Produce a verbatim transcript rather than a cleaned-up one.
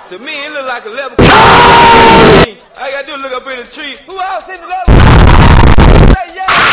To me, it look like a level. I gotta do is look up in the tree. Who else in the level? Say yeah.